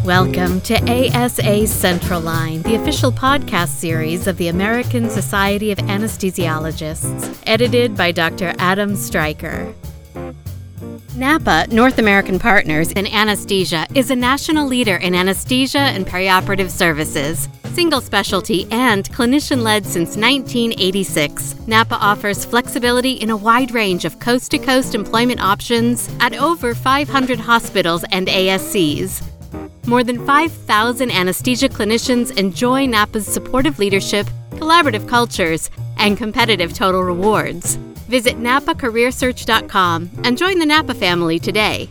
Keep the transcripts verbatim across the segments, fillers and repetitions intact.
Welcome to A S A Central Line, the official podcast series of the American Society of Anesthesiologists, edited by Doctor Adam Stryker. NAPA, North American Partners in Anesthesia, is a national leader in anesthesia and perioperative services. Single specialty and clinician-led since nineteen eighty-six, NAPA offers flexibility in a wide range of coast-to-coast employment options at over five hundred hospitals and A S Cs. More than five thousand anesthesia clinicians enjoy NAPA's supportive leadership, collaborative cultures, and competitive total rewards. Visit napa career search dot com and join the NAPA family today.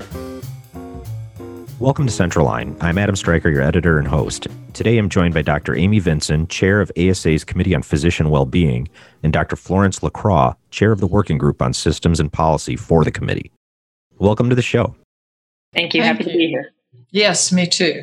Welcome to Central Line. I'm Adam Stryker, your editor and host. Today I'm joined by Doctor Amy Vinson, Chair of A S A's Committee on Physician Wellbeing, and Doctor Florence LaCroix, Chair of the Working Group on Systems and Policy for the committee. Welcome to the show. Thank you. Thank Happy you. to be here. Yes, me too.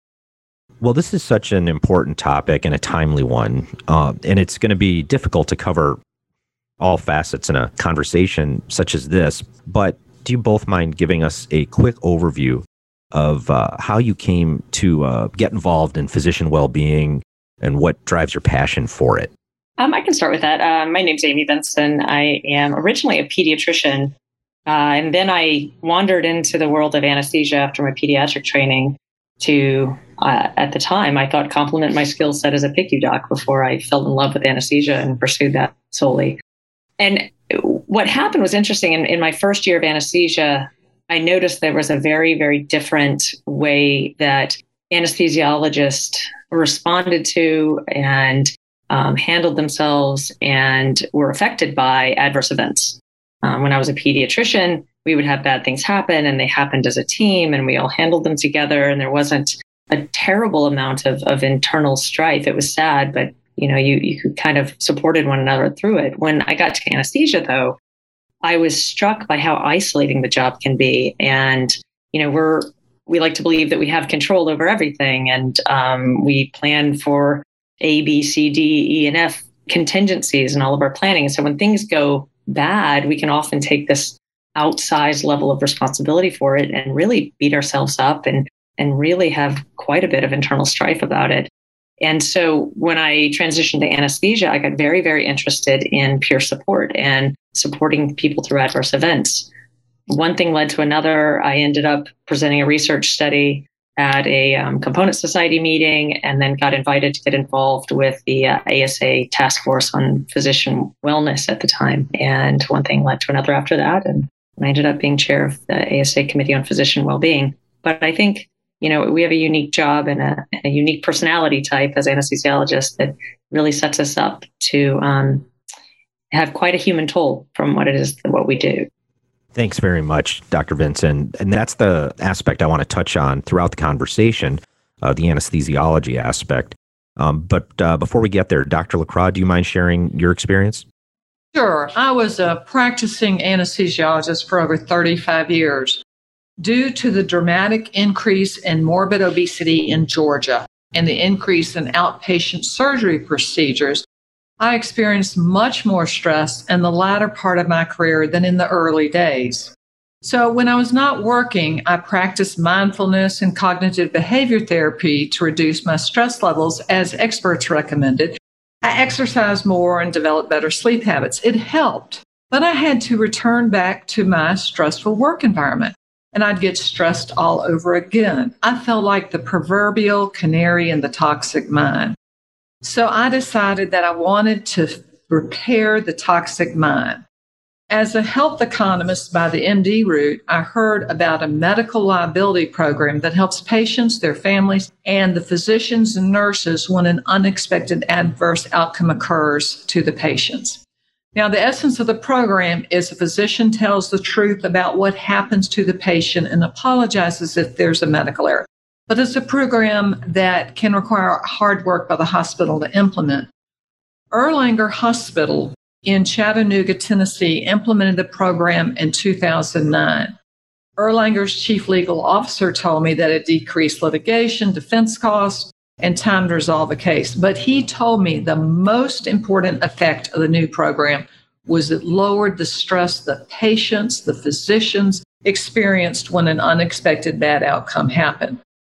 Well, this is such an important topic and a timely one, uh, and it's going to be difficult to cover all facets in a conversation such as this, but do you both mind giving us a quick overview of uh, how you came to uh, get involved in physician well-being and what drives your passion for it? Um, I can start with that. Uh, my name's Amy Vinson. I am originally a pediatrician, uh, and then I wandered into the world of anesthesia after my pediatric training to, uh, at the time, I thought complement my skill set as a P I C U doc before I fell in love with anesthesia and pursued that solely. And what happened was interesting. In, in my first year of anesthesia, I noticed there was a very, very different way that anesthesiologists responded to and um, handled themselves and were affected by adverse events. Um, when I was a pediatrician, we would have bad things happen, and they happened as a team, and we all handled them together, and there wasn't a terrible amount of, of internal strife. It was sad, but you know, you, you kind of supported one another through it. When I got to anesthesia, though, I was struck by how isolating the job can be. And, you know, we're, we like to believe that we have control over everything. And um, we plan for A, B, C, D, E, and F contingencies in all of our planning. And so when things go bad, we can often take this outsized level of responsibility for it and really beat ourselves up and, and really have quite a bit of internal strife about it. And so when I transitioned to anesthesia, I got very, very interested in peer support and supporting people through adverse events. One thing led to another. I ended up presenting a research study at a um, component society meeting, and then got invited to get involved with the uh, A S A task force on physician wellness at the time. And one thing led to another after that. And I ended up being chair of the A S A Committee on Physician Wellbeing. But I think, you know, we have a unique job and a, and a unique personality type as anesthesiologists that really sets us up to um, have quite a human toll from what it is, what we do. Thanks very much, Doctor Vinson. And that's the aspect I want to touch on throughout the conversation, uh, the anesthesiology aspect. Um, but uh, before we get there, Doctor LaCroix, do you mind sharing your experience? Sure. I was a practicing anesthesiologist for over thirty-five years. Due to the dramatic increase in morbid obesity in Georgia and the increase in outpatient surgery procedures, I experienced much more stress in the latter part of my career than in the early days. So when I was not working, I practiced mindfulness and cognitive behavior therapy to reduce my stress levels as experts recommended. I exercised more and developed better sleep habits. It helped, but I had to return back to my stressful work environment, and I'd get stressed all over again. I felt like the proverbial canary in the toxic mine. So I decided that I wanted to repair the toxic mine. As a health economist by the M D route, I heard about a medical liability program that helps patients, their families, and the physicians and nurses when an unexpected adverse outcome occurs to the patients. Now, the essence of the program is a physician tells the truth about what happens to the patient and apologizes if there's a medical error. But it's a program that can require hard work by the hospital to implement. Erlanger Hospital in Chattanooga, Tennessee, implemented the program in two thousand nine. Erlanger's chief legal officer told me that it decreased litigation, defense costs, and time to resolve a case. But he told me the most important effect of the new program was it lowered the stress the patients, the physicians experienced when an unexpected bad outcome happened.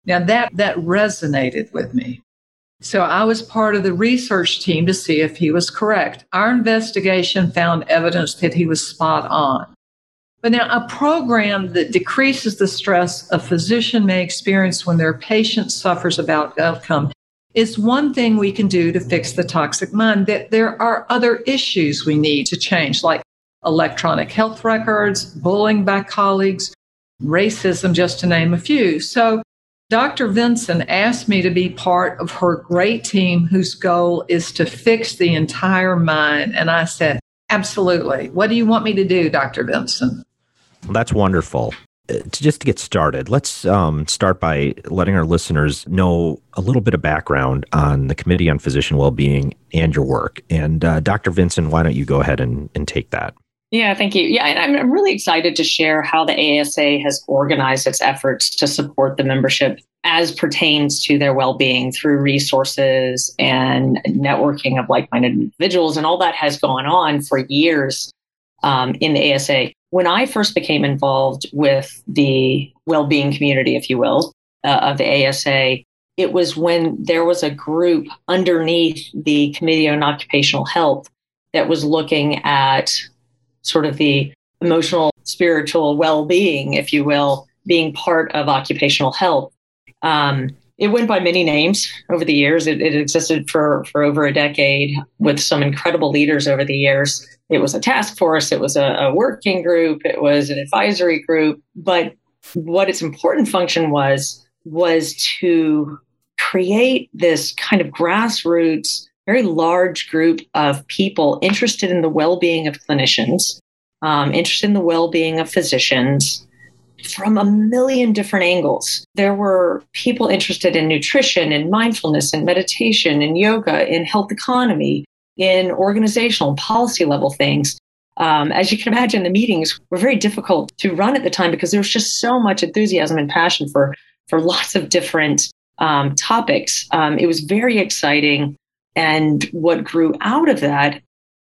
Now that, that resonated with me. So I was part of the research team to see if he was correct. Our investigation found evidence that he was spot on. But now a program that decreases the stress a physician may experience when their patient suffers about outcome is one thing we can do to fix the toxic mind. That there are other issues we need to change, like electronic health records, bullying by colleagues, racism, just to name a few. So Doctor Vinson asked me to be part of her great team whose goal is to fix the entire mind. And I said, absolutely. What do you want me to do, Doctor Vinson? Well, that's wonderful. Uh, just to get started, let's um, start by letting our listeners know a little bit of background on the Committee on Physician Wellbeing and your work. And uh, Doctor Vinson, why don't you go ahead and, and take that? Yeah, thank you. Yeah, and I'm really excited to share how the A S A has organized its efforts to support the membership as pertains to their well-being through resources and networking of like-minded individuals. And all that has gone on for years um, in the A S A. When I first became involved with the well-being community, if you will, uh, of the A S A, it was when there was a group underneath the Committee on Occupational Health that was looking at sort of the emotional, spiritual well-being, if you will, being part of occupational health. Um, it went by many names over the years. It, it existed for, for over a decade with some incredible leaders over the years. It was a task force. It was a, a working group. It was an advisory group. But what its important function was, was to create this kind of grassroots, very large group of people interested in the well-being of clinicians, um, interested in the well-being of physicians from a million different angles. There were people interested in nutrition and mindfulness and meditation and yoga, in health economy, in organizational and policy level things. Um, as you can imagine, the meetings were very difficult to run at the time because there was just so much enthusiasm and passion for, for lots of different um, topics. Um, it was very exciting. And what grew out of that,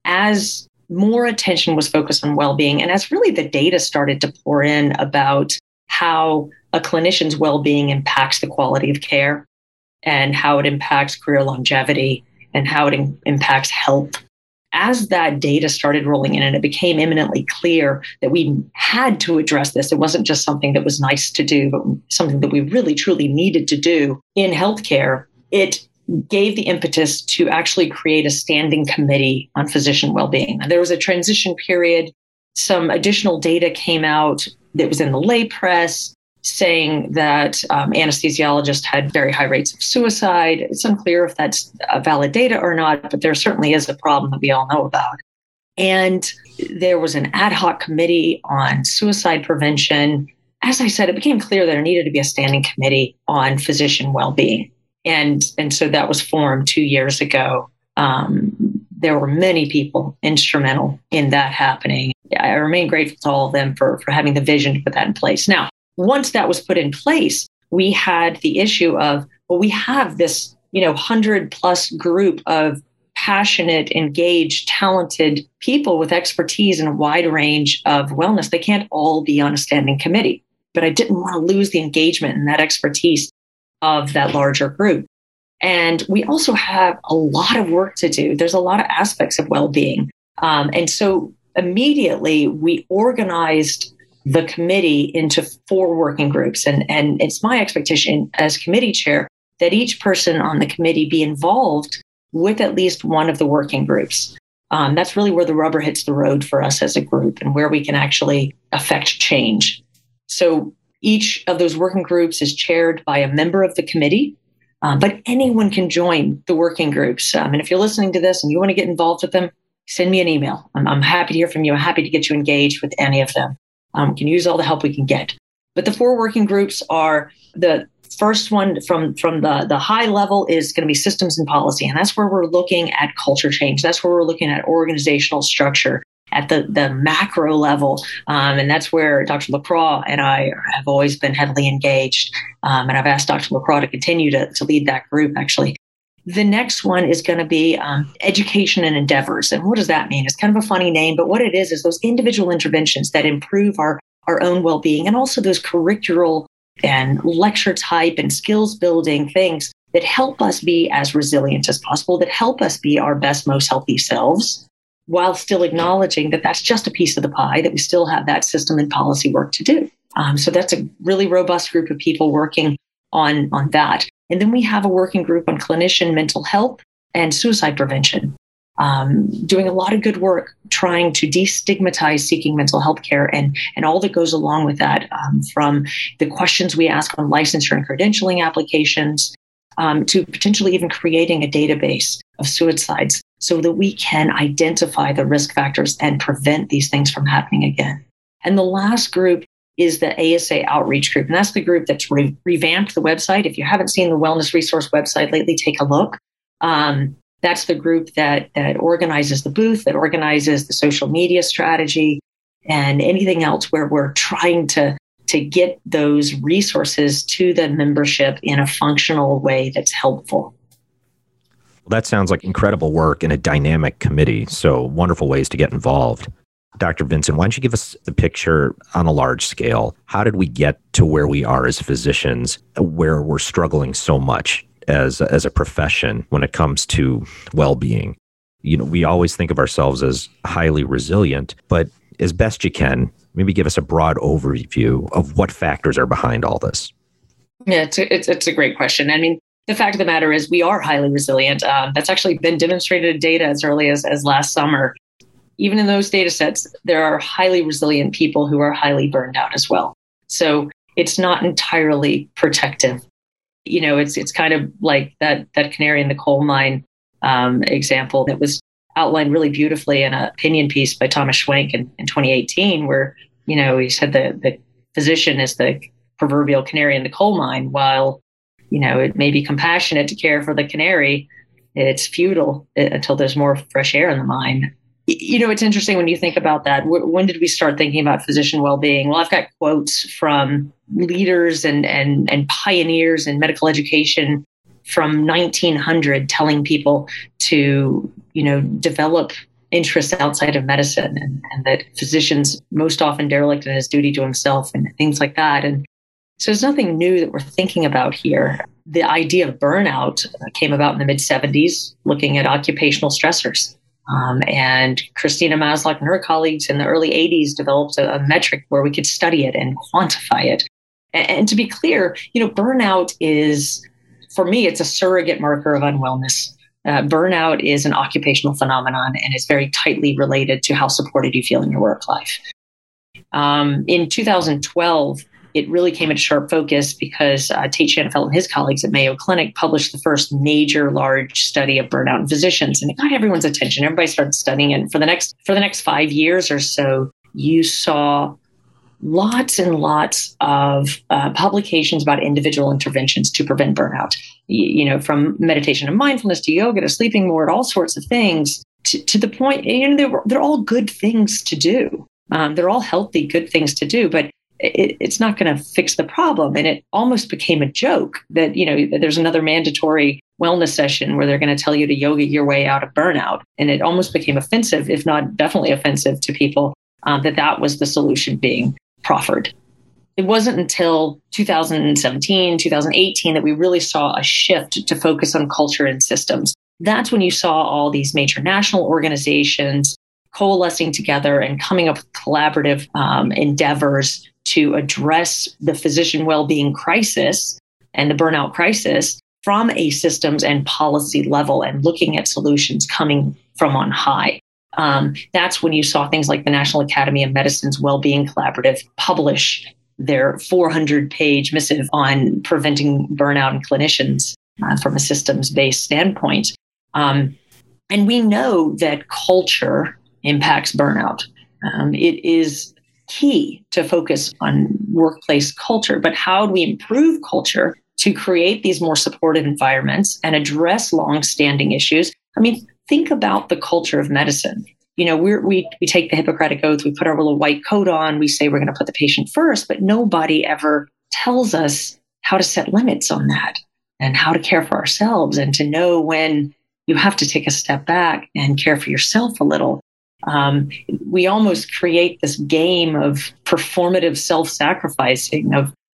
as more attention was focused on well-being, and as really the data started to pour in about how a clinician's well-being impacts the quality of care and how it impacts career longevity and how it in- impacts health. As that data started rolling in and it became eminently clear that we had to address this, it wasn't just something that was nice to do, but something that we really, truly needed to do in healthcare, it gave the impetus to actually create a standing committee on physician well-being. And there was a transition period. Some additional data came out that was in the lay press saying that um, anesthesiologists had very high rates of suicide. It's unclear if that's uh, valid data or not, but there certainly is a problem that we all know about. And there was an ad hoc committee on suicide prevention. As I said, it became clear that there needed to be a standing committee on physician well-being. And, and so that was formed two years ago. Um, there were many people instrumental in that happening. I remain grateful to all of them for, for having the vision to put that in place. Now, once that was put in place, we had the issue of, well, we have this, you know, hundred plus group of passionate, engaged, talented people with expertise in a wide range of wellness. They can't all be on a standing committee, but I didn't want to lose the engagement and that expertise of that larger group. And we also have a lot of work to do. There's a lot of aspects of well-being. Um, and so immediately we organized the committee into four working groups. And, and it's my expectation as committee chair that each person on the committee be involved with at least one of the working groups. Um, that's really where the rubber hits the road for us as a group and where we can actually affect change. So each of those working groups is chaired by a member of the committee, um, but anyone can join the working groups. Um, and if you're listening to this and you want to get involved with them, send me an email. I'm, I'm happy to hear from you. I'm happy to get you engaged with any of them. Um, we can use all the help we can get. But the four working groups are, the first one from, from the, the high level is going to be systems and policy. And that's where we're looking at culture change. That's where we're looking at organizational structure at the, the macro level. Um, and that's where Doctor LaCroix and I have always been heavily engaged. Um, and I've asked Doctor LaCroix to continue to, to lead that group, actually. The next one is going to be um, education and endeavors. And what does that mean? It's kind of a funny name, but what it is is those individual interventions that improve our, our own well-being and also those curricular and lecture type and skills building things that help us be as resilient as possible, that help us be our best, most healthy selves, while still acknowledging that that's just a piece of the pie, that we still have that system and policy work to do. Um, so that's a really robust group of people working on, on that. And then we have a working group on clinician mental health and suicide prevention, um, doing a lot of good work trying to destigmatize seeking mental health care and, and all that goes along with that, um, from the questions we ask on licensure and credentialing applications, um, to potentially even creating a database of suicides so that we can identify the risk factors and prevent these things from happening again. And the last group is the A S A outreach group. And that's the group that's re- revamped the website. If you haven't seen the Wellness Resource website lately, take a look. Um, that's the group that, that organizes the booth, that organizes the social media strategy, and anything else where we're trying to, to get those resources to the membership in a functional way that's helpful. Well, that sounds like incredible work in a dynamic committee. So wonderful ways to get involved. Doctor Vincent, why don't you give us the picture on a large scale? How did we get to where we are as physicians, where we're struggling so much as, as a profession when it comes to well-being? You know, we always think of ourselves as highly resilient, but as best you can, maybe give us a broad overview of what factors are behind all this. Yeah, it's a, it's, it's a great question. I mean, the fact of the matter is we are highly resilient. Um, that's actually been demonstrated in data as early as, as last summer. Even in those data sets, there are highly resilient people who are highly burned out as well. So it's not entirely protective. You know, it's it's kind of like that that canary in the coal mine um, example that was outlined really beautifully in an opinion piece by Thomas Schwenk in, in twenty eighteen, where, you know, he said the, the physician is the proverbial canary in the coal mine, while, you know, it may be compassionate to care for the canary, it's futile until there's more fresh air in the mine. You know, it's interesting when you think about that. When did we start thinking about physician well-being? Well, I've got quotes from leaders and and and pioneers in medical education from nineteen hundred telling people to, you know, develop interests outside of medicine, and, and that physicians most often derelict in his duty to himself and things like that. And so there's nothing new that we're thinking about here. The idea of burnout came about in the mid seventies, looking at occupational stressors. Um, and Christina Maslach and her colleagues in the early eighties developed a, a metric where we could study it and quantify it. And, and to be clear, you know, burnout is, for me, it's a surrogate marker of unwellness. Uh, burnout is an occupational phenomenon and is very tightly related to how supported you feel in your work life. Um, in two thousand twelve, it really came into sharp focus because uh, Tate Shanafelt and his colleagues at Mayo Clinic published the first major large study of burnout in physicians, and it got everyone's attention. Everybody started studying it. And for the next for the next five years or so, you saw lots and lots of uh, publications about individual interventions to prevent burnout. You, you know, from meditation and mindfulness to yoga to sleeping more, all sorts of things. To, to the point, you know, they're, they're all good things to do. Um, they're all healthy, good things to do, but It, it's not going to fix the problem. And it almost became a joke that, you know, there's another mandatory wellness session where they're going to tell you to yoga your way out of burnout. And it almost became offensive, if not definitely offensive to people, um, that that was the solution being proffered. It wasn't until two thousand seventeen, two thousand eighteen that we really saw a shift to focus on culture and systems. That's when you saw all these major national organizations coalescing together and coming up with collaborative um, endeavors to address the physician well-being crisis and the burnout crisis from a systems and policy level, and looking at solutions coming from on high. Um, that's when you saw things like the National Academy of Medicine's Well-Being Collaborative publish their four hundred page missive on preventing burnout in clinicians uh, from a systems-based standpoint. Um, and we know that culture impacts burnout. Um, it is key to focus on workplace culture, but how do we improve culture to create these more supportive environments and address long-standing issues? I mean, think about the culture of medicine. You know, we're, we we take the Hippocratic Oath, we put our little white coat on, we say we're going to put the patient first, but nobody ever tells us how to set limits on that and how to care for ourselves and to know when you have to take a step back and care for yourself a little. Um, we almost create this game of performative self-sacrificing, of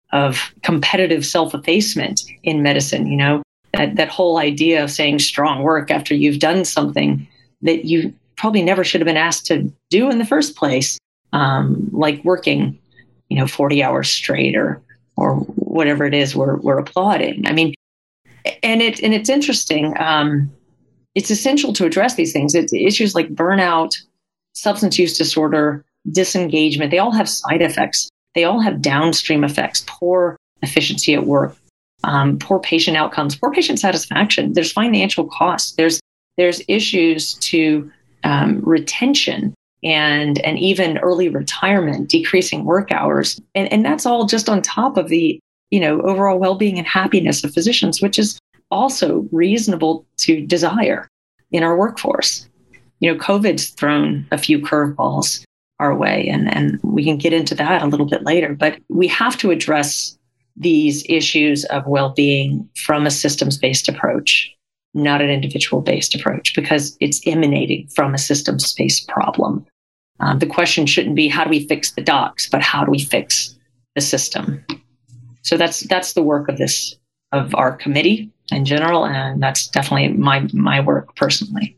of competitive self-effacement in medicine. You know, that, that whole idea of saying strong work after you've done something that you probably never should have been asked to do in the first place, um, like working, you know, forty hours straight or or whatever it is we're we're applauding. I mean, and it and it's interesting. Um, it's essential to address these things. It's issues like burnout, substance use disorder, disengagement. They all have side effects. They all have downstream effects, poor efficiency at work, um, poor patient outcomes, poor patient satisfaction. There's financial costs. There's there's issues to um, retention and and even early retirement, decreasing work hours. And, and that's all just on top of the, you know, overall well-being and happiness of physicians, which is also reasonable to desire in our workforce. You know, COVID's thrown a few curveballs our way, and, and we can get into that a little bit later. But we have to address these issues of well-being from a systems-based approach, not an individual-based approach, because it's emanating from a systems-based problem. Um, the question shouldn't be how do we fix the docs, but how do we fix the system? So that's that's the work of this of our committee in general, and that's definitely my my work personally.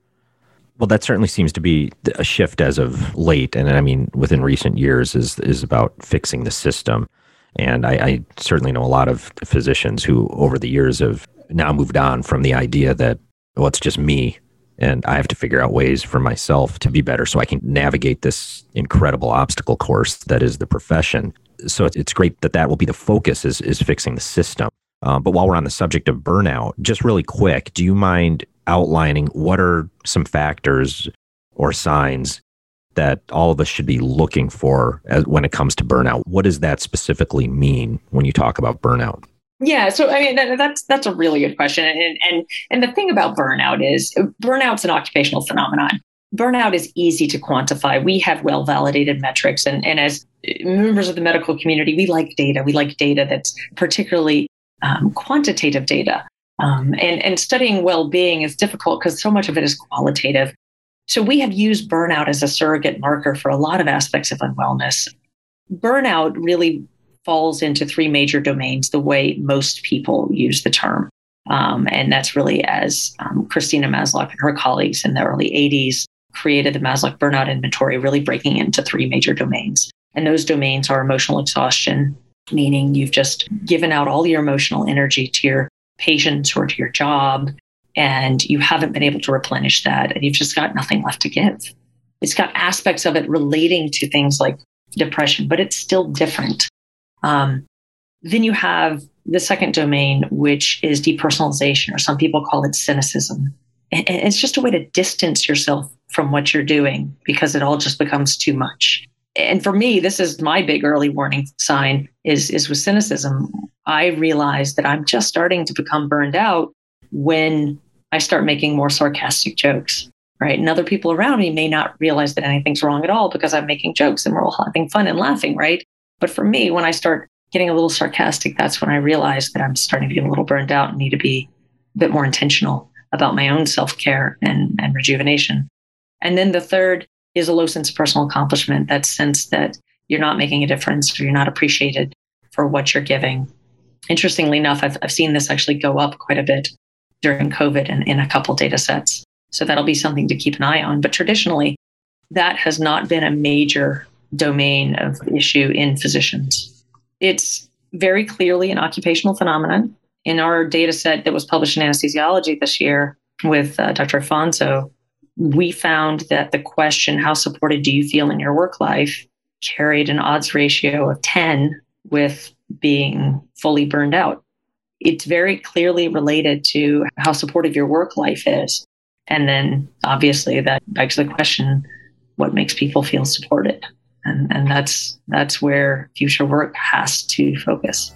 Well, that certainly seems to be a shift as of late, and I mean within recent years is is about fixing the system. And I, I certainly know a lot of physicians who, over the years, have now moved on from the idea that, well, it's just me, and I have to figure out ways for myself to be better so I can navigate this incredible obstacle course that is the profession. So it's great that that will be the focus, is is fixing the system. Um, but while we're on the subject of burnout, just really quick, do you mind outlining what are some factors or signs that all of us should be looking for as, when it comes to burnout? What does that specifically mean when you talk about burnout? Yeah, so I mean that, that's that's a really good question, and and and the thing about burnout is burnout's an occupational phenomenon. Burnout is easy to quantify. We have well-validated metrics, and and as members of the medical community, we like data. We like data that's particularly um, quantitative data. Um, and, and studying well-being is difficult because so much of it is qualitative. So we have used burnout as a surrogate marker for a lot of aspects of unwellness. Burnout really falls into three major domains the way most people use the term. Um, and that's really as um, Christina Maslach and her colleagues in the early eighties created the Maslach Burnout Inventory, really breaking into three major domains. And those domains are emotional exhaustion, meaning you've just given out all your emotional energy to your patients or to your job, and you haven't been able to replenish that, and you've just got nothing left to give. It's got aspects of it relating to things like depression, but it's still different. Um, then you have the second domain, which is depersonalization, or some people call it cynicism. And it's just a way to distance yourself from what you're doing because it all just becomes too much. And for me, this is my big early warning sign is, is with cynicism. I realize that I'm just starting to become burned out when I start making more sarcastic jokes, right? And other people around me may not realize that anything's wrong at all because I'm making jokes and we're all having fun and laughing, right? But for me, when I start getting a little sarcastic, that's when I realize that I'm starting to get a little burned out and need to be a bit more intentional about my own self-care and, and rejuvenation. And then the third is a low sense of personal accomplishment, that sense that you're not making a difference or you're not appreciated for what you're giving. Interestingly enough, I've, I've seen this actually go up quite a bit during COVID in, in a couple data sets. So that'll be something to keep an eye on. But traditionally, that has not been a major domain of issue in physicians. It's very clearly an occupational phenomenon. In our data set that was published in Anesthesiology this year with uh, Doctor Afonso, we found that the question, how supported do you feel in your work life, carried an odds ratio of ten with being fully burned out. It's very clearly related to how supportive your work life is. And then obviously that begs the question, what makes people feel supported? And, and that's that's where future work has to focus.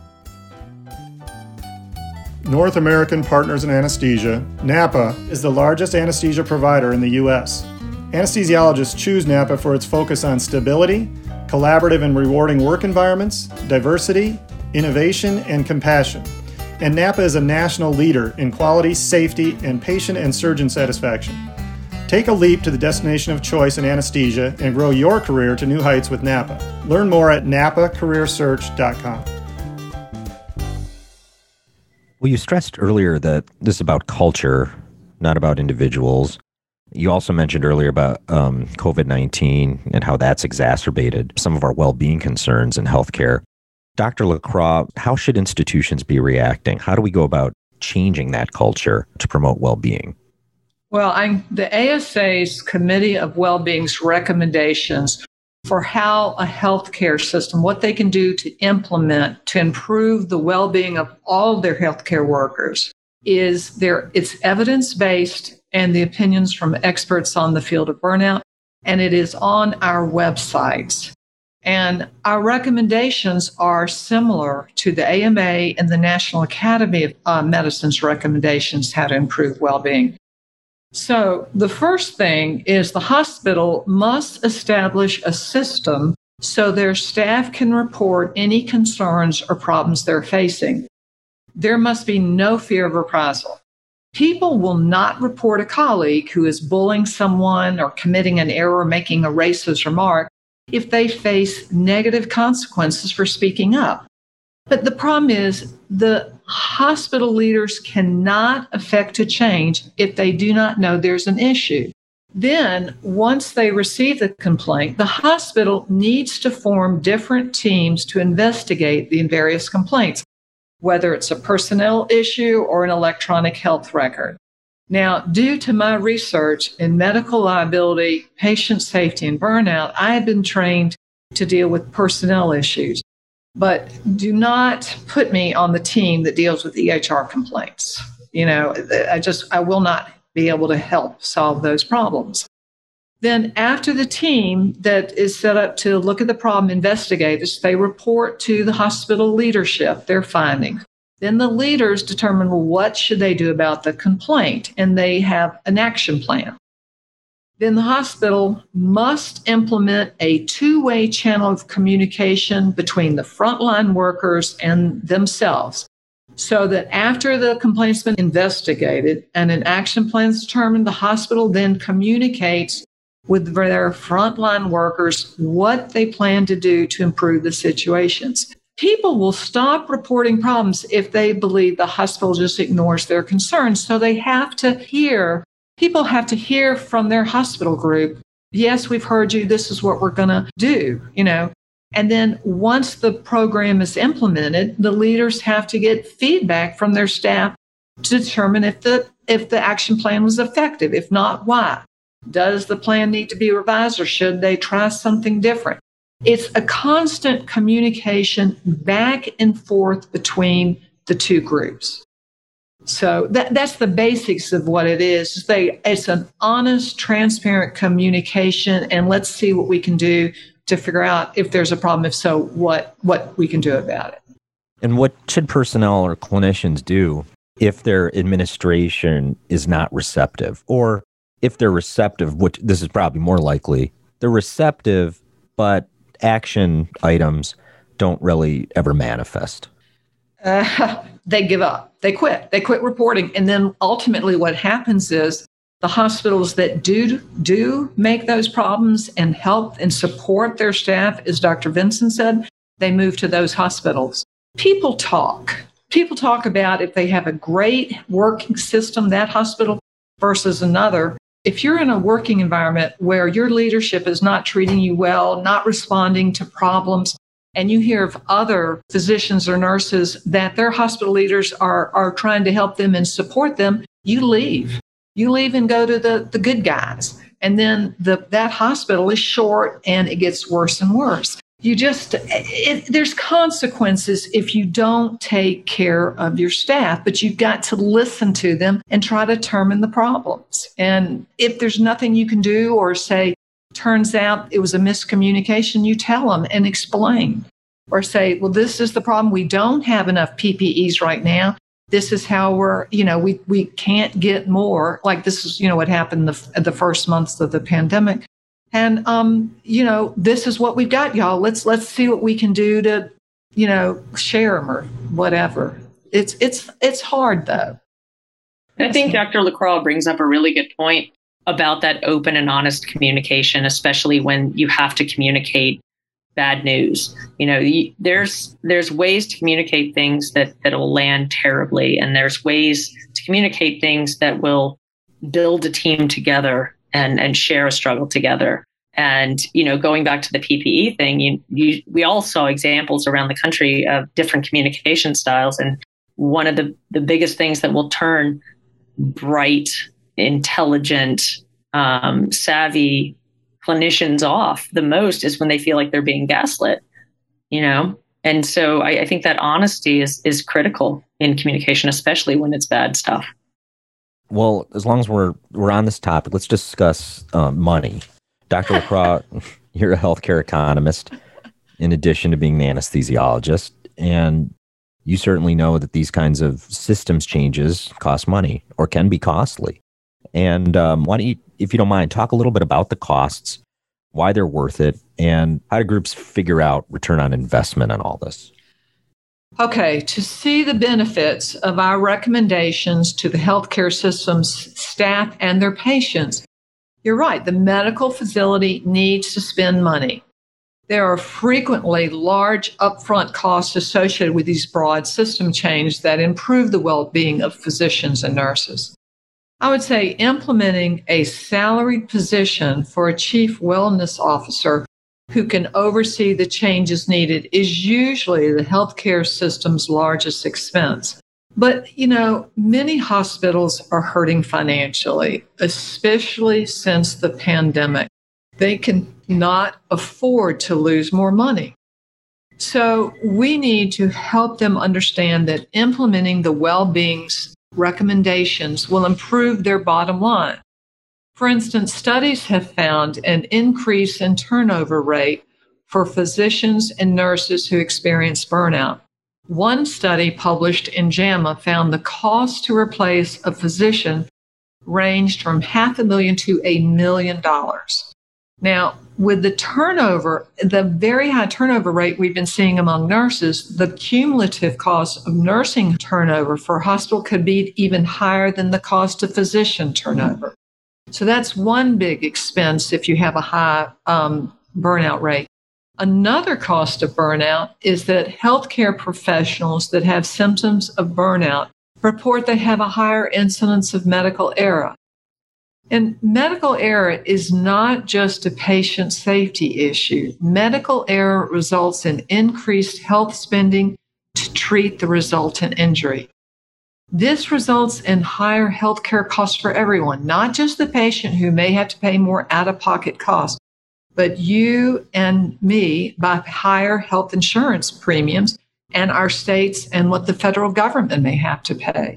North American Partners in Anesthesia, NAPA, is the largest anesthesia provider in the U S. Anesthesiologists choose NAPA for its focus on stability, collaborative and rewarding work environments, diversity, innovation, and compassion. And NAPA is a national leader in quality, safety, and patient and surgeon satisfaction. Take a leap to the destination of choice in anesthesia and grow your career to new heights with Napa. Learn more at napa career search dot com. Well, you stressed earlier that this is about culture, not about individuals. You also mentioned earlier about um, COVID nineteen and how that's exacerbated some of our well-being concerns in healthcare. Doctor LaCroix, how should institutions be reacting? How do we go about changing that culture to promote well-being? Well, I'm, the A S A's Committee of Wellbeing's recommendations for how a healthcare system, what they can do to implement to improve the well-being of all of their healthcare workers, is there. It's evidence-based and the opinions from experts on the field of burnout, and it is on our websites. And our recommendations are similar to the A M A and the National Academy of uh, Medicine's recommendations how to improve well-being. So the first thing is the hospital must establish a system so their staff can report any concerns or problems they're facing. There must be no fear of reprisal. People will not report a colleague who is bullying someone or committing an error or making a racist remark if they face negative consequences for speaking up. But the problem is the hospital leaders cannot affect a change if they do not know there's an issue. Then, once they receive the complaint, the hospital needs to form different teams to investigate the various complaints, whether it's a personnel issue or an electronic health record. Now, due to my research in medical liability, patient safety, and burnout, I have been trained to deal with personnel issues. But do not put me on the team that deals with E H R complaints. You know, I just, I will not be able to help solve those problems. Then after the team that is set up to look at the problem, investigate this, they report to the hospital leadership their findings. Then the leaders determine, well, what should they do about the complaint? And they have an action plan. Then the hospital must implement a two-way channel of communication between the frontline workers and themselves, so that after the complaint's been investigated and an action plan is determined, the hospital then communicates with their frontline workers what they plan to do to improve the situations. People will stop reporting problems if they believe the hospital just ignores their concerns. So they have to hear, people have to hear from their hospital group, yes, we've heard you, this is what we're going to do, you know. And then once the program is implemented, the leaders have to get feedback from their staff to determine if the if the action plan was effective. If not, why? Does the plan need to be revised, or should they try something different? It's a constant communication back and forth between the two groups. So that, that's the basics of what it is. They, it's an honest, transparent communication, and let's see what we can do to figure out if there's a problem. If so, what what we can do about it. And what should personnel or clinicians do if their administration is not receptive? Or if they're receptive, which this is probably more likely, they're receptive, but action items don't really ever manifest. Uh, they give up. They quit. They quit reporting. And then ultimately what happens is the hospitals that do do make those problems and help and support their staff, as Doctor Vinson said, they move to those hospitals. People talk. People talk about if they have a great working system, that hospital versus another. If you're in a working environment where your leadership is not treating you well, not responding to problems, and you hear of other physicians or nurses that their hospital leaders are, are trying to help them and support them, you leave. You leave and go to the, the good guys. And then the, that hospital is short and it gets worse and worse. You just, it, there's consequences if you don't take care of your staff, but you've got to listen to them and try to determine the problems. And if there's nothing you can do, or say, turns out it was a miscommunication, you tell them and explain. Or say, well, this is the problem. We don't have enough P P Es right now. This is how we're, you know, we, we can't get more. Like this is, you know, what happened the, the first months of the pandemic. And, um, you know, this is what we've got, y'all. Let's let's see what we can do to, you know, share them or whatever. It's it's it's hard, though. I think Doctor LaCroix brings up a really good point. about that open and honest communication, especially when you have to communicate bad news. You know, you, there's there's ways to communicate things that that will land terribly, and there's ways to communicate things that will build a team together and and share a struggle together. And, you know, going back to the P P E thing, you, you, we all saw examples around the country of different communication styles. And one of the, the biggest things that will turn bright, intelligent, um, savvy clinicians off the most is when they feel like they're being gaslit, you know? And so I, I think that honesty is is critical in communication, especially when it's bad stuff. Well, as long as we're we're on this topic, let's discuss um, money. Doctor LaCroix, you're a healthcare economist, in addition to being an anesthesiologist, and you certainly know that these kinds of systems changes cost money or can be costly. And um, why don't you, if you don't mind, talk a little bit about the costs, why they're worth it, and how do groups figure out return on investment on all this? Okay, to see the benefits of our recommendations to the healthcare system's staff and their patients, you're right, the medical facility needs to spend money. There are frequently large upfront costs associated with these broad system changes that improve the well-being of physicians and nurses. I would say implementing a salaried position for a chief wellness officer who can oversee the changes needed is usually the healthcare system's largest expense. But, you know, many hospitals are hurting financially, especially since the pandemic. They cannot afford to lose more money. So we need to help them understand that implementing the well-being recommendations will improve their bottom line. For instance, studies have found an increase in turnover rate for physicians and nurses who experience burnout. One study published in JAMA found the cost to replace a physician ranged from half a million to a million dollars. Now, with the turnover, the very high turnover rate we've been seeing among nurses, the cumulative cost of nursing turnover for a hospital could be even higher than the cost of physician turnover. So that's one big expense if you have a high um, burnout rate. Another cost of burnout is that healthcare professionals that have symptoms of burnout report they have a higher incidence of medical error. And medical error is not just a patient safety issue. Medical error results in increased health spending to treat the resultant injury. This results in higher healthcare costs for everyone, not just the patient who may have to pay more out-of-pocket costs, but you and me by higher health insurance premiums and our states and what the federal government may have to pay.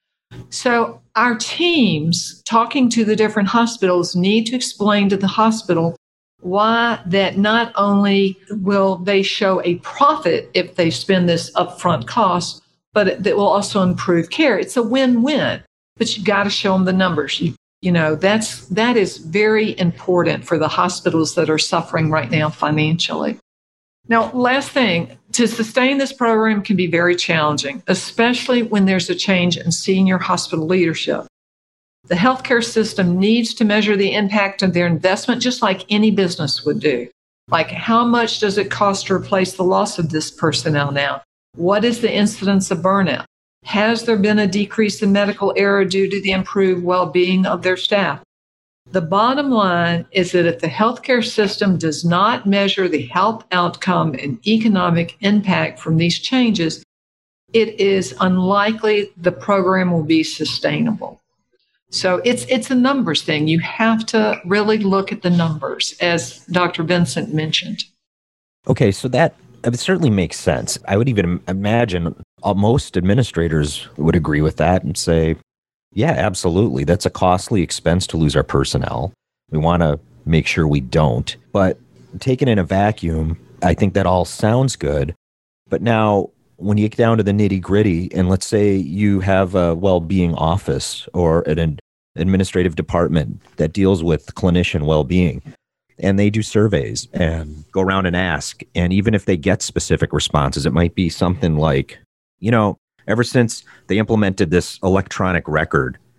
So our teams talking to the different hospitals need to explain to the hospital why that not only will they show a profit if they spend this upfront cost, but that will also improve care. It's a win-win, but you got to show them the numbers. You, you know, that's, that is very important for the hospitals that are suffering right now financially. Now, last thing, to sustain this program can be very challenging, especially when there's a change in senior hospital leadership. The healthcare system needs to measure the impact of their investment just like any business would do. Like, how much does it cost to replace the loss of this personnel now? What is the incidence of burnout? Has there been a decrease in medical error due to the improved well-being of their staff? The bottom line is that if the healthcare system does not measure the health outcome and economic impact from these changes, it is unlikely the program will be sustainable. So it's it's a numbers thing. You have to really look at the numbers, as Doctor Vincent mentioned. Okay, so that it certainly makes sense. I would even imagine most administrators would agree with that and say, yeah, absolutely. That's a costly expense to lose our personnel. We want to make sure we don't. But taken in a vacuum, I think that all sounds good. But now, when you get down to the nitty gritty, and let's say you have a well-being office or an administrative department that deals with clinician well-being, and they do surveys and go around and ask, and even if they get specific responses, it might be something like, you know, ever since they implemented this electronic record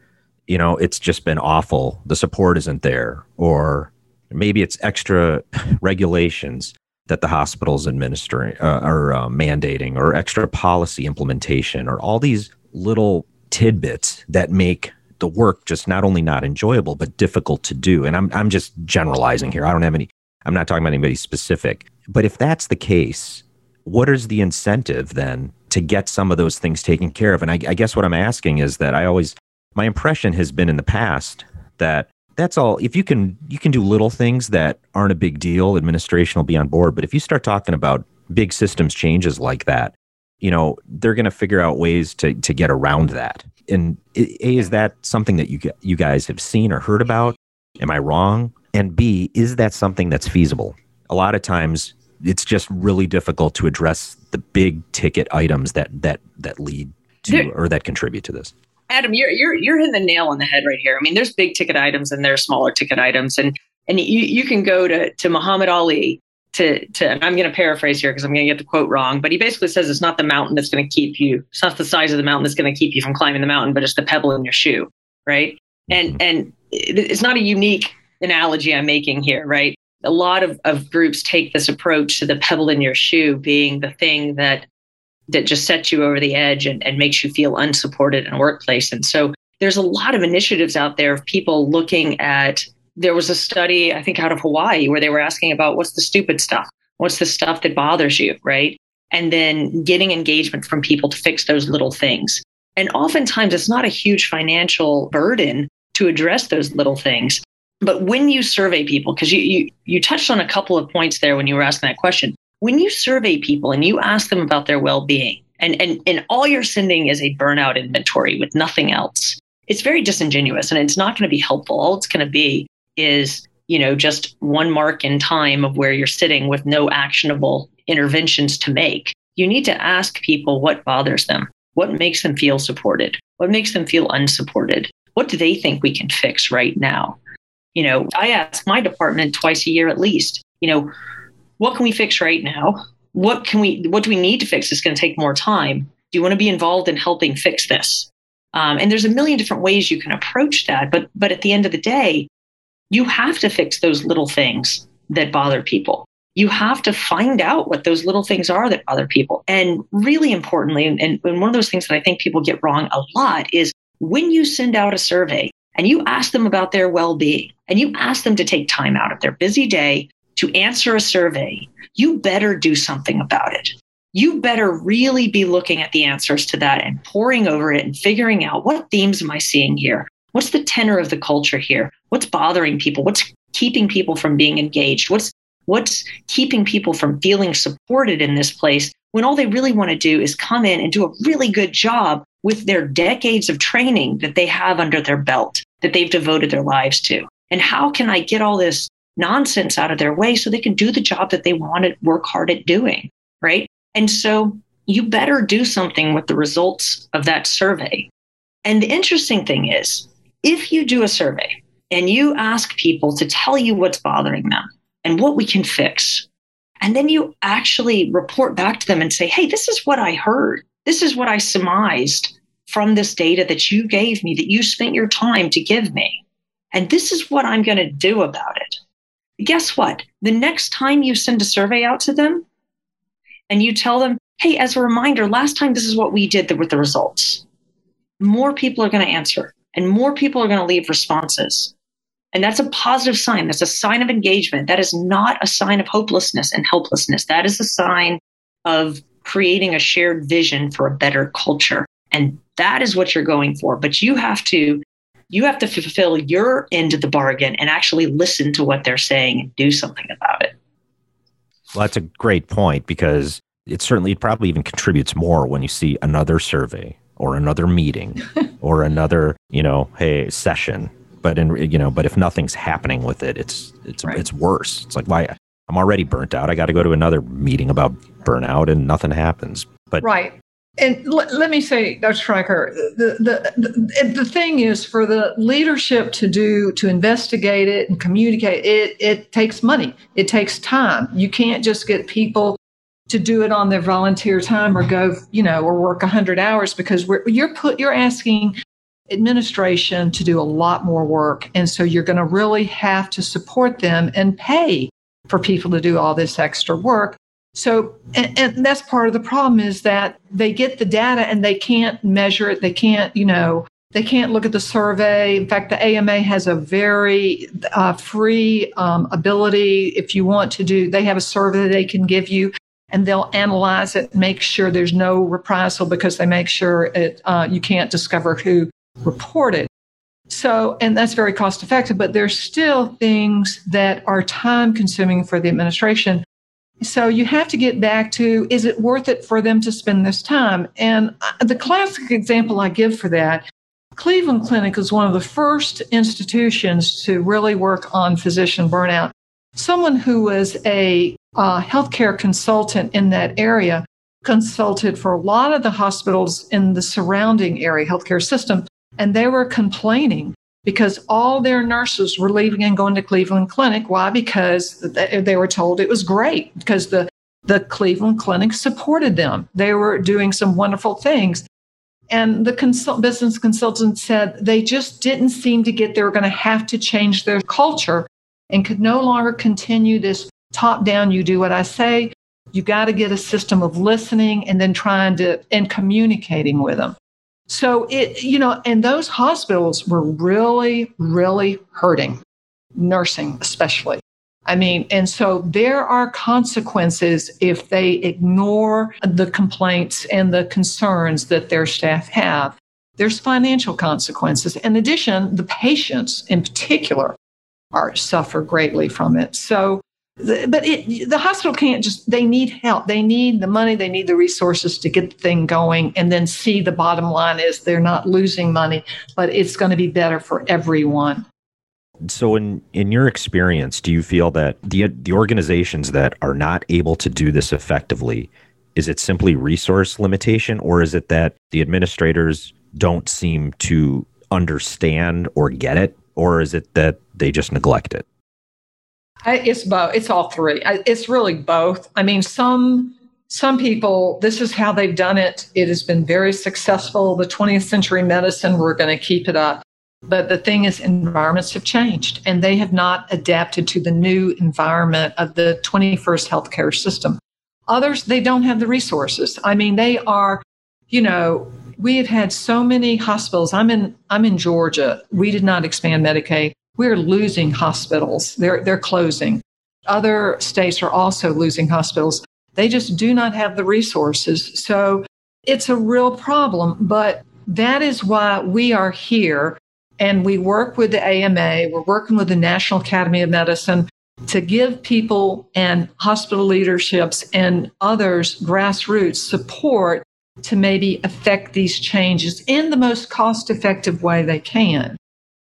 you know, it's just been awful. The support isn't there. Or maybe it's extra regulations that the hospital's administering uh, or uh, mandating, or extra policy implementation, or all these little tidbits that make the work just not only not enjoyable, but difficult to do. And I'm I'm just generalizing here. I don't have any, I'm not talking about anybody specific. But if that's the case, what is the incentive then to get some of those things taken care of? And I, I guess what I'm asking is that I always, my impression has been in the past that that's all. If you can, you can do little things that aren't a big deal, administration will be on board. But if you start talking about big systems changes like that, you know, they're going to figure out ways to to get around that. And A, is that something that you you guys have seen or heard about? Am I wrong? And B, is that something that's feasible? A lot of times it's just really difficult to address the big ticket items that that that lead to there, or that contribute to this. Adam, you're you're you're hitting the nail on the head right here. I mean, there's big ticket items and there's smaller ticket items, and and you you can go to to Muhammad Ali to to. And I'm going to paraphrase here because I'm going to get the quote wrong, but he basically says it's not the mountain that's going to keep you. It's not the size of the mountain that's going to keep you from climbing the mountain, but it's the pebble in your shoe, right? And and it's not a unique analogy I'm making here, right? A lot of, of groups take this approach to the pebble in your shoe being the thing that that just sets you over the edge and, and makes you feel unsupported in a workplace. And so there's a lot of initiatives out there of people looking at, there was a study, I think out of Hawaii, where they were asking about what's the stupid stuff? What's the stuff that bothers you, right? And then getting engagement from people to fix those little things. And oftentimes it's not a huge financial burden to address those little things. But when you survey people, because you, you you touched on a couple of points there when you were asking that question, when you survey people and you ask them about their well-being, and, and, and all you're sending is a burnout inventory with nothing else, it's very disingenuous and it's not going to be helpful. All it's going to be is, you know, just one mark in time of where you're sitting with no actionable interventions to make. You need to ask people what bothers them, what makes them feel supported, what makes them feel unsupported, what do they think we can fix right now? You know, I ask my department twice a year at least, you know, what can we fix right now? What can we, what do we need to fix? It's going to take more time. Do you want to be involved in helping fix this? Um, and there's a million different ways you can approach that. But, but at the end of the day, you have to fix those little things that bother people. You have to find out what those little things are that bother people. And really importantly, and, and one of those things that I think people get wrong a lot is when you send out a survey and you ask them about their well-being and you ask them to take time out of their busy day to answer a survey, you better do something about it. You better really be looking at the answers to that and poring over it and figuring out what themes am I seeing here? What's the tenor of the culture here? What's bothering people? What's keeping people from being engaged? What's what's keeping people from feeling supported in this place when all they really want to do is come in and do a really good job with their decades of training that they have under their belt, that they've devoted their lives to? And how can I get all this nonsense out of their way so they can do the job that they want to work hard at doing, right? And so you better do something with the results of that survey. And the interesting thing is, if you do a survey and you ask people to tell you what's bothering them and what we can fix, and then you actually report back to them and say, hey, this is what I heard. This is what I surmised from this data that you gave me, that you spent your time to give me. And this is what I'm going to do about it. Guess what? The next time you send a survey out to them and you tell them, hey, as a reminder, last time this is what we did with the results, more people are going to answer and more people are going to leave responses. And that's a positive sign. That's a sign of engagement. That is not a sign of hopelessness and helplessness. That is a sign of creating a shared vision for a better culture. And that is what you're going for. But you have to You have to fulfill your end of the bargain and actually listen to what they're saying and do something about it. Well, that's a great point, because it certainly it probably even contributes more when you see another survey or another meeting or another, you know, hey, session. But in you know, but if nothing's happening with it, it's it's right. It's worse. It's like, why? I'm already burnt out. I got to go to another meeting about burnout and nothing happens. But right. And l- let me say, Doctor Stryker, the, the the the thing is, for the leadership to do, to investigate it and communicate, it it takes money. It takes time. You can't just get people to do it on their volunteer time or go, you know, or work one hundred hours, because we're, you're put you're asking administration to do a lot more work. And so you're going to really have to support them and pay for people to do all this extra work. So, and, and that's part of the problem is that they get the data and they can't measure it. They can't, you know, they can't look at the survey. In fact, the A M A has a very uh, free um, ability. If you want to do, they have a survey they can give you and they'll analyze it, make sure there's no reprisal because they make sure it, uh, you can't discover who reported. So, and that's very cost effective, but there's still things that are time consuming for the administration. So you have to get back to, is it worth it for them to spend this time? And the classic example I give for that, Cleveland Clinic is one of the first institutions to really work on physician burnout. Someone who was a uh, healthcare consultant in that area consulted for a lot of the hospitals in the surrounding area healthcare system, and they were complaining because all their nurses were leaving and going to Cleveland Clinic. Why? Because they were told it was great because the, the Cleveland Clinic supported them. They were doing some wonderful things. And the consult- business consultant said they just didn't seem to get they were going to have to change their culture and could no longer continue this top-down, you do what I say. You got to get a system of listening and then trying to, and communicating with them. So it, you know, and those hospitals were really, really hurting, nursing especially. I mean, and so there are consequences if they ignore the complaints and the concerns that their staff have. There's financial consequences. In addition, the patients in particular are suffer greatly from it. So, but it, the hospital can't just, they need help. They need the money, they need the resources to get the thing going and then see the bottom line is they're not losing money, but it's going to be better for everyone. So in, in your experience, do you feel that the the organizations that are not able to do this effectively, is it simply resource limitation, or is it that the administrators don't seem to understand or get it, or is it that they just neglect it? I, it's both. It's all three. I, it's really both. I mean, some some people, this is how they've done it. It has been very successful. The twentieth century medicine, we're going to keep it up. But the thing is, environments have changed, and they have not adapted to the new environment of the twenty-first healthcare system. Others, they don't have the resources. I mean, they are, you know, we have had so many hospitals. I'm in I'm in Georgia. We did not expand Medicaid. We're losing hospitals. They're they're closing. Other states are also losing hospitals. They just do not have the resources. So it's a real problem. But that is why we are here. And we work with the A M A. We're working with the National Academy of Medicine to give people and hospital leaderships and others grassroots support to maybe affect these changes in the most cost-effective way they can.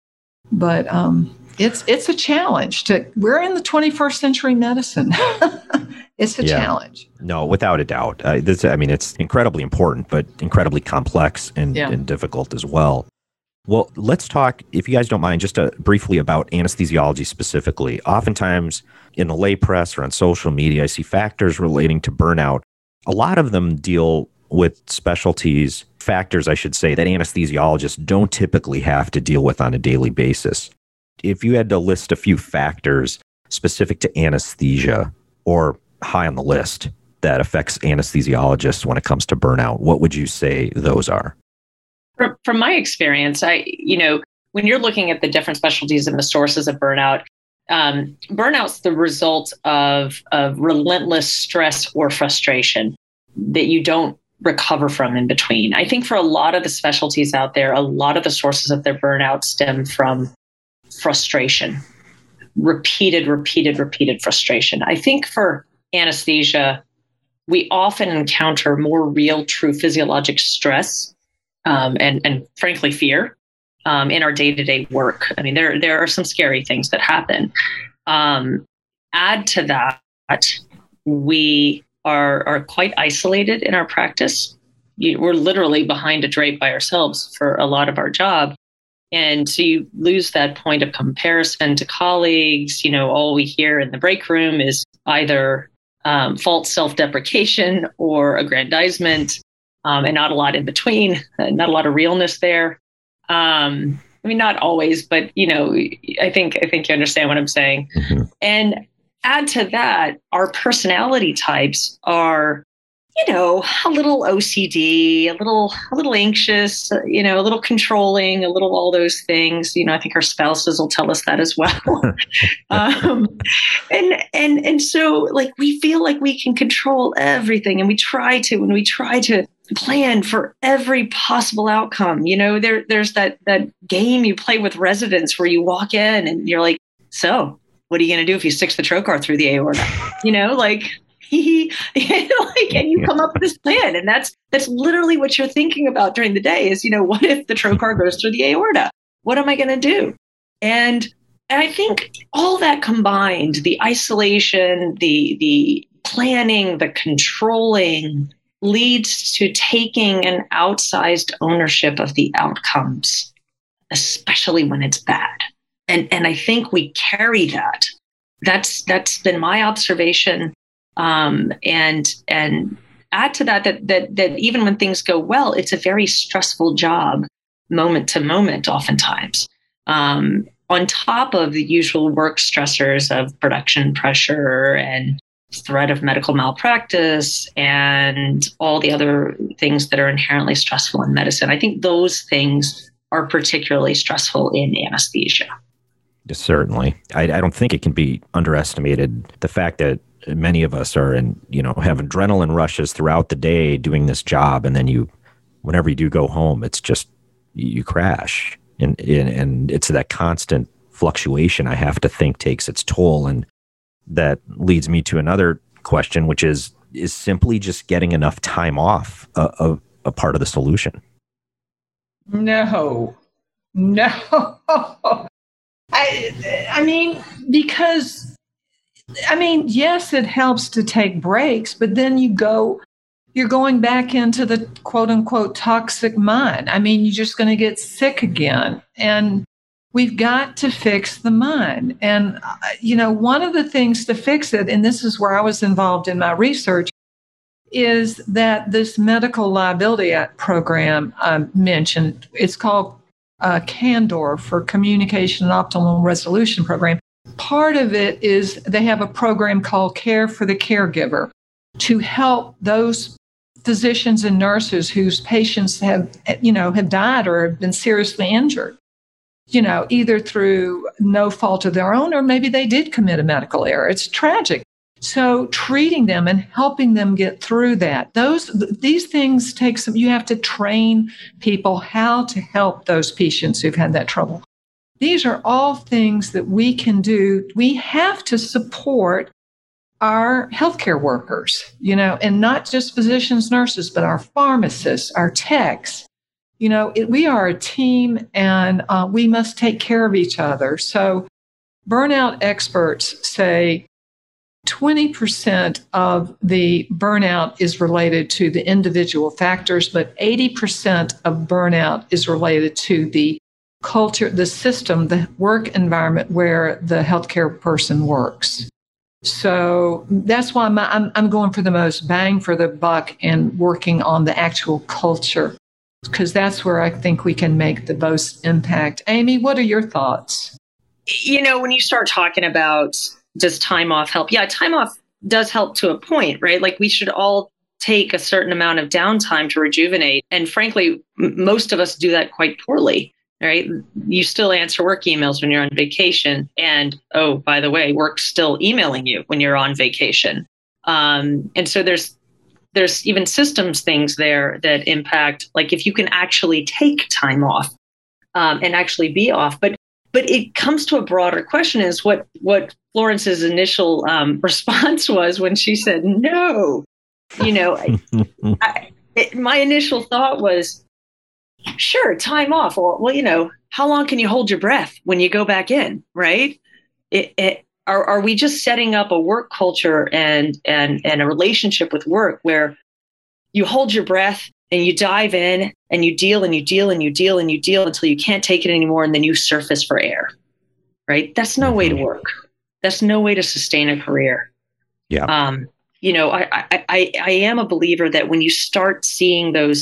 But um, it's it's a challenge. To we're in the twenty-first century medicine. It's a yeah. challenge. No, without a doubt. Uh, this, I mean, it's incredibly important, but incredibly complex and, yeah. and difficult as well. Well, let's talk, if you guys don't mind, just uh, briefly about anesthesiology specifically. Oftentimes in the lay press or on social media, I see factors relating to burnout. A lot of them deal with specialties, factors, I should say, that anesthesiologists don't typically have to deal with on a daily basis. If you had to list a few factors specific to anesthesia or high on the list that affects anesthesiologists when it comes to burnout, what would you say those are? From, from my experience, I, you know, when you're looking at the different specialties and the sources of burnout, um, burnout's the result of, of relentless stress or frustration that you don't recover from in between. I think for a lot of the specialties out there, a lot of the sources of their burnout stem from frustration, repeated, repeated, repeated frustration. I think for anesthesia, we often encounter more real, true physiologic stress Um, and, and frankly, fear um, in our day-to-day work. I mean, there there are some scary things that happen. Um, add to that, we are are quite isolated in our practice. You, we're literally behind a drape by ourselves for a lot of our job. And so you lose that point of comparison to colleagues. You know, all we hear in the break room is either um, false self-deprecation or aggrandizement. Um, and not a lot in between, uh, not a lot of realness there. Um, I mean, not always, but you know, I think I think you understand what I'm saying. Mm-hmm. And add to that, our personality types are, you know, a little O C D, a little a little anxious, you know, a little controlling, a little all those things. You know, I think our spouses will tell us that as well. um, and and and so, like, we feel like we can control everything, and we try to, and we try to plan for every possible outcome. You know, there there's that that game you play with residents where you walk in and you're like, so what are you going to do if you stick the trocar through the aorta? You know, like, he, like, and you come up with this plan, and that's that's literally what you're thinking about during the day is, you know, what if the trocar goes through the aorta? What am I going to do? And and I think all that combined, the isolation, the the planning, the controlling, leads to taking an outsized ownership of the outcomes, especially when it's bad. And and I think we carry that. That's that's been my observation. Um, and and add to that, that that that even when things go well, it's a very stressful job, moment to moment, oftentimes. Um, on top of the usual work stressors of production pressure and threat of medical malpractice and all the other things that are inherently stressful in medicine. I think those things are particularly stressful in anesthesia. Certainly. I, I don't think it can be underestimated. The fact that many of us are in, you know, have adrenaline rushes throughout the day doing this job. And then you, whenever you do go home, it's just, you crash. And, and, and it's that constant fluctuation, I have to think, takes its toll. And that leads me to another question, which is, is simply just getting enough time off a, a, a part of the solution? No, no. I, I mean, because, I mean, yes, it helps to take breaks, but then you go, you're going back into the quote unquote toxic mind. I mean, you're just going to get sick again. And we've got to fix the mind. And, uh, you know, one of the things to fix it, and this is where I was involved in my research, is that this Medical Liability Act program I mentioned, it's called uh, CANDOR, for Communication and Optimal Resolution Program. Part of it is they have a program called Care for the Caregiver to help those physicians and nurses whose patients have, you know, have died or have been seriously injured, you know, either through no fault of their own, or maybe they did commit a medical error. It's tragic. So treating them and helping them get through that, those, these things take some, you have to train people how to help those patients who've had that trouble. These are all things that we can do. We have to support our healthcare workers, you know, and not just physicians, nurses, but our pharmacists, our techs. You know, it, we are a team, and uh, we must take care of each other. So burnout experts say twenty percent of the burnout is related to the individual factors, but eighty percent of burnout is related to the culture, the system, the work environment where the healthcare person works. So that's why I'm, I'm, I'm going for the most bang for the buck and working on the actual culture, because that's where I think we can make the most impact. Amy, what are your thoughts? You know, when you start talking about does time off help? Yeah, time off does help to a point, right? Like, we should all take a certain amount of downtime to rejuvenate. And frankly, m- most of us do that quite poorly, right? You still answer work emails when you're on vacation. And, oh, by the way, work's still emailing you when you're on vacation. Um, and so there's there's even systems things there that impact, like, if you can actually take time off um, and actually be off. But but it comes to a broader question, is what what Florence's initial um, response was when she said no. You know, I, it, my initial thought was, sure, time off. Well, well, you know, how long can you hold your breath when you go back in, right? It, it, are, are we just setting up a work culture and and and a relationship with work where you hold your breath and you dive in and you deal and you deal and you deal and you deal until you can't take it anymore, and then you surface for air, right? That's no way to work. That's no way to sustain a career. Yeah. Um, you know, I, I I I am a believer that when you start seeing those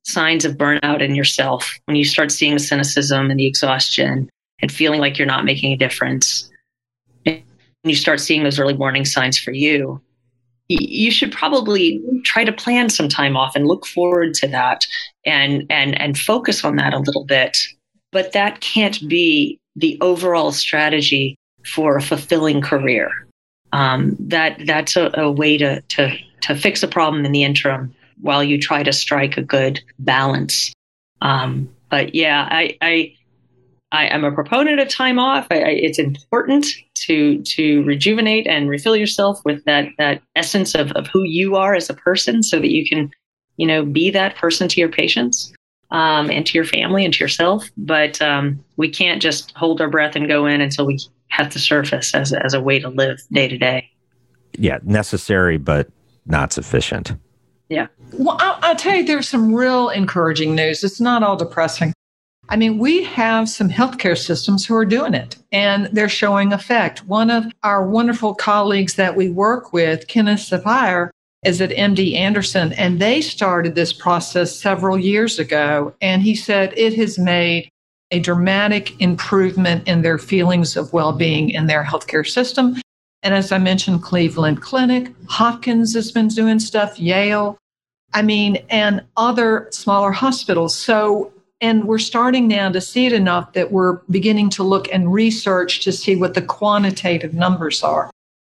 signs of burnout in yourself, when you start seeing the cynicism and the exhaustion and feeling like you're not making a difference, and you start seeing those early warning signs for you, you should probably try to plan some time off and look forward to that and and and focus on that a little bit. But that can't be the overall strategy for a fulfilling career. Um, that that's a, a way to, to to fix a problem in the interim while you try to strike a good balance. Um, but yeah, I, I I am a proponent of time off. I, I, it's important to to rejuvenate and refill yourself with that that essence of, of who you are as a person, so that you can, you know, be that person to your patients, um, and to your family and to yourself. But um, we can't just hold our breath and go in until we have to surface as as a way to live day to day. Yeah, necessary but not sufficient. Yeah. Well, I'll, I'll tell you, there's some real encouraging news. It's not all depressing. I mean, we have some healthcare systems who are doing it, and they're showing effect. One of our wonderful colleagues that we work with, Kenneth Sapphire, is at M D Anderson, and they started this process several years ago. And he said it has made a dramatic improvement in their feelings of well-being in their healthcare system. And as I mentioned, Cleveland Clinic, Hopkins has been doing stuff, Yale, I mean, and other smaller hospitals. So, and we're starting now to see it enough that we're beginning to look and research to see what the quantitative numbers are.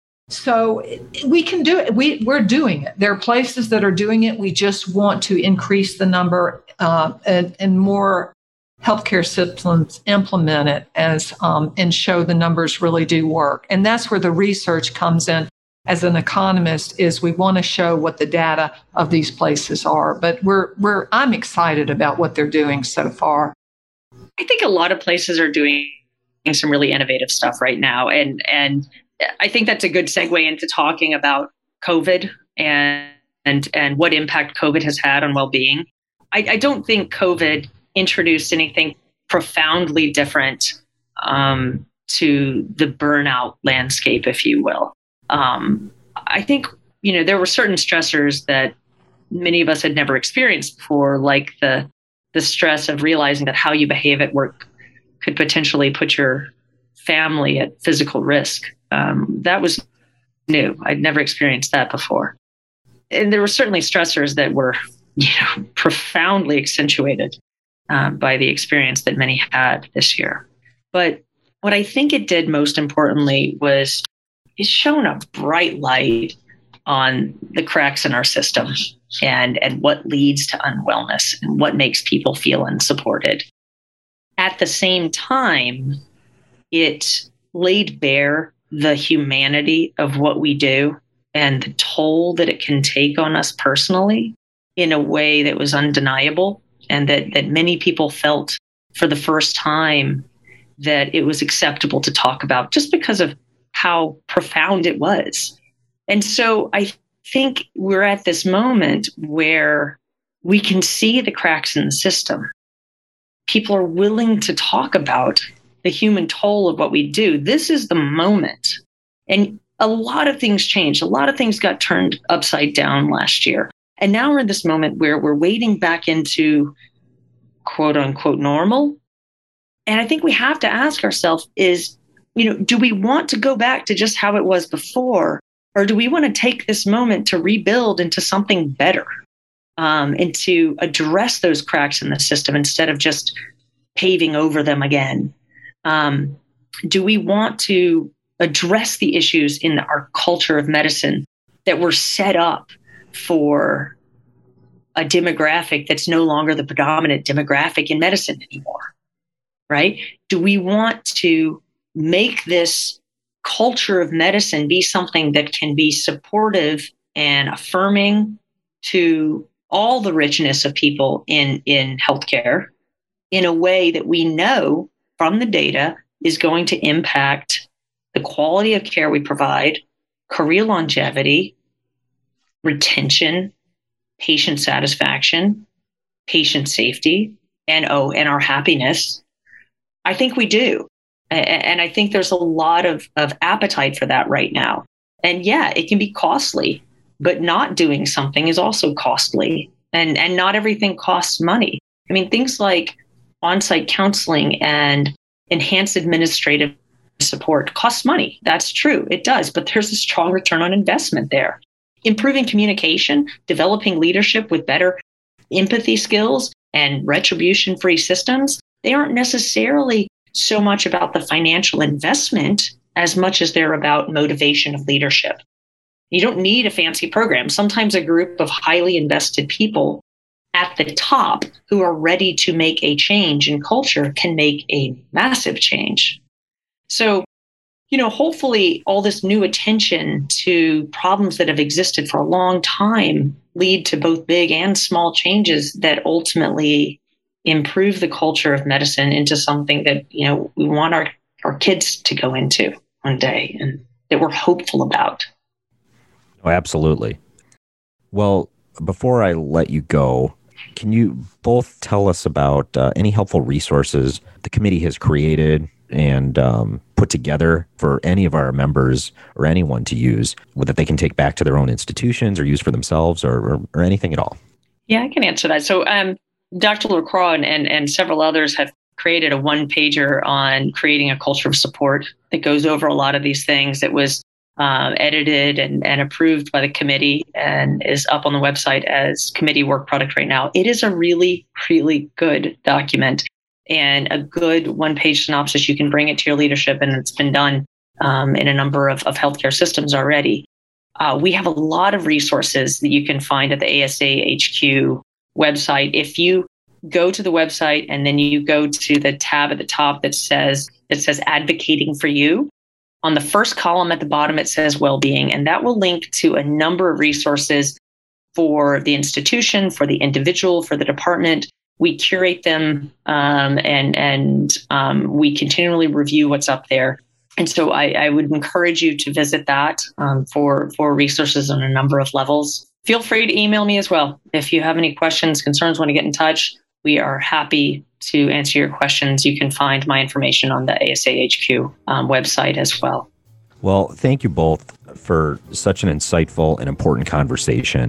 So we can do it. We, we're doing it. There are places that are doing it. We just want to increase the number uh, and, and more healthcare systems implement it as um, and show the numbers really do work. And that's where the research comes in. As an economist, is we want to show what the data of these places are. But we're we're I'm excited about what they're doing so far. I think a lot of places are doing some really innovative stuff right now, and and I think that's a good segue into talking about COVID and and and what impact COVID has had on well-being. I, I don't think COVID introduced anything profoundly different um, to the burnout landscape, if you will. Um, I think, you know, there were certain stressors that many of us had never experienced before, like the the stress of realizing that how you behave at work could potentially put your family at physical risk. Um, that was new. I'd never experienced that before. And there were certainly stressors that were, you know, profoundly accentuated um, by the experience that many had this year. But what I think it did most importantly was it's shown a bright light on the cracks in our system and, and what leads to unwellness and what makes people feel unsupported. At the same time, it laid bare the humanity of what we do and the toll that it can take on us personally in a way that was undeniable, and that, that many people felt for the first time that it was acceptable to talk about just because of how profound it was. And so I think we're at this moment where we can see the cracks in the system. People are willing to talk about the human toll of what we do. This is the moment. And a lot of things changed. A lot of things got turned upside down last year. And now we're in this moment where we're wading back into quote unquote normal. And I think we have to ask ourselves is, you know, do we want to go back to just how it was before? Or do we want to take this moment to rebuild into something better, um, and to address those cracks in the system instead of just paving over them again? Um, do we want to address the issues in our culture of medicine that were set up for a demographic that's no longer the predominant demographic in medicine anymore, right? Do we want to make this culture of medicine be something that can be supportive and affirming to all the richness of people in, in healthcare in a way that we know from the data is going to impact the quality of care we provide, career longevity, retention, patient satisfaction, patient safety, and oh, and our happiness? I think we do. And I think there's a lot of, of appetite for that right now. And yeah, it can be costly, but not doing something is also costly. And, and not everything costs money. I mean, things like on-site counseling and enhanced administrative support costs money. That's true. It does. But there's a strong return on investment there. Improving communication, developing leadership with better empathy skills and retribution-free systems, they aren't necessarily so much about the financial investment as much as they're about motivation of leadership. You don't need a fancy program. Sometimes a group of highly invested people at the top who are ready to make a change in culture can make a massive change. So, you know, hopefully all this new attention to problems that have existed for a long time lead to both big and small changes that ultimately improve the culture of medicine into something that, you know, we want our, our kids to go into one day and that we're hopeful about. Oh, absolutely. Well, before I let you go, can you both tell us about uh, any helpful resources the committee has created and um, put together for any of our members or anyone to use, that they can take back to their own institutions or use for themselves, or, or, or anything at all? Yeah, I can answer that. So um, Doctor LaCroix and, and, and several others have created a one-pager on creating a culture of support that goes over a lot of these things. It was um, edited and, and approved by the committee and is up on the website as committee work product right now. It is a really, really good document and a good one-page synopsis. You can bring it to your leadership, and it's been done um, in a number of, of healthcare systems already. Uh, we have a lot of resources that you can find at the A S A H Q website. If you go to the website and then you go to the tab at the top that says that says advocating for you, on the first column at the bottom it says well-being, and that will link to a number of resources for the institution, for the individual, for the department. We curate them um, and and um, we continually review what's up there. And so I, I would encourage you to visit that um, for, for resources on a number of levels. Feel free to email me as well. If you have any questions, concerns, want to get in touch, we are happy to answer your questions. You can find my information on the A S A H Q um, website as well. Well, thank you both for such an insightful and important conversation.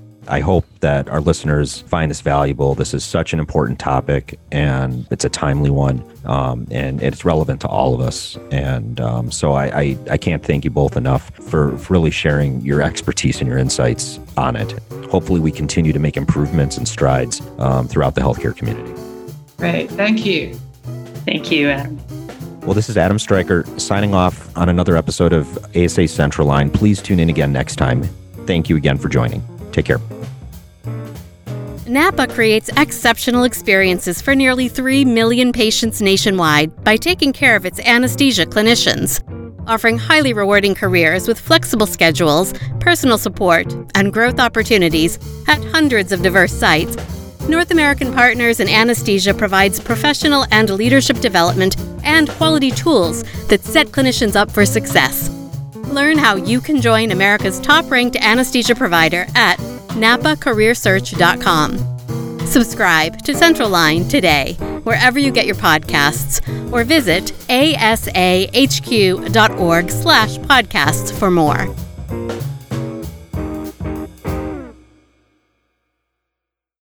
I hope that our listeners find this valuable. This is such an important topic, and it's a timely one, um, and it's relevant to all of us. And um, so I, I, I can't thank you both enough for, for really sharing your expertise and your insights on it. Hopefully we continue to make improvements and strides um, throughout the healthcare community. Great. Thank you. Thank you, Adam. Well, this is Adam Stryker signing off on another episode of A S A Central Line. Please tune in again next time. Thank you again for joining. Take care. NAPA creates exceptional experiences for nearly three million patients nationwide by taking care of its anesthesia clinicians, offering highly rewarding careers with flexible schedules, personal support, and growth opportunities at hundreds of diverse sites. North American Partners in Anesthesia provides professional and leadership development and quality tools that set clinicians up for success. Learn how you can join America's top-ranked anesthesia provider at napa career search dot com. Subscribe to Central Line today, wherever you get your podcasts, or visit asahq dot org slash podcasts for more.